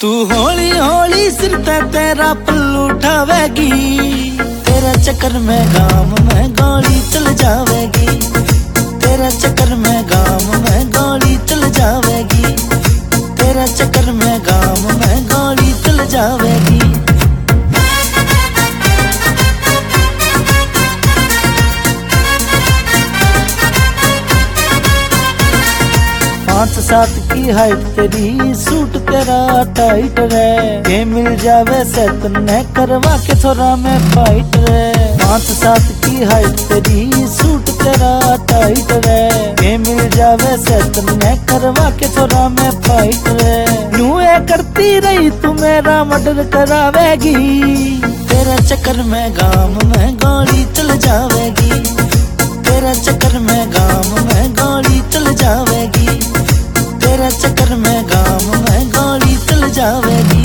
तू हौली हौली सिर पे तेरा पल्लू उठावेगी, तेरा चक्कर में गांव में गोली चल जावेगी, तेरा चक्कर में गांव में गोली चल जावेगी, तेरा चक्कर में गांव में गोली चल जावेगी। पाँच सात की हाइट तेरी, सूट तेरा टाइट रे, ये मिल जावे से तन्ने करवा के थोड़ा में फाइट रे। पाँच सात की हाइट तेरी, सूट तेरा टाइट रे, ये मिल जावे से तन्ने करवा के थोड़ा में फाइट रे। यूं ये करती रही तू मेरा मर्डर करावेगी, तेरा चक्कर में गांव में गोली चल जावेगी, तेरा चक्कर में गांव में गोली चल जावेगी, तेरा चक्कर में गांव में गोली चल जावेगी।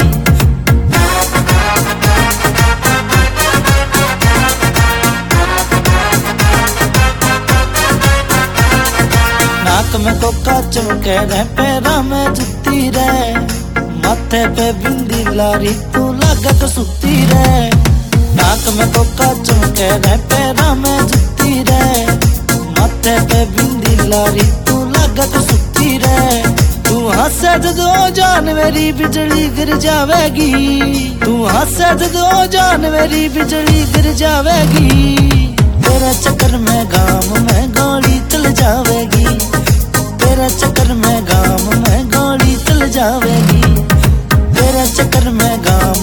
नाक में कोका चमके रे, पैरा में जुत्ती रे, माथे पे बिंदी लारी तू लागत सुती रे। नाक में कोका चमके रे, पैरा में जुत्ती रे, माथे पे बिंदी लारी तू लागत सुती रे। तू हंसे जदों जान मेरी बिजली गिर जावेगी, तू हंसे जदों जान मेरी बिजली गिर जावेगी, तेरा चक्कर में गांव में गोली चल जावेगी, तेरा चक्कर में गांव में गोली चल जावेगी, तेरा चक्कर में गांव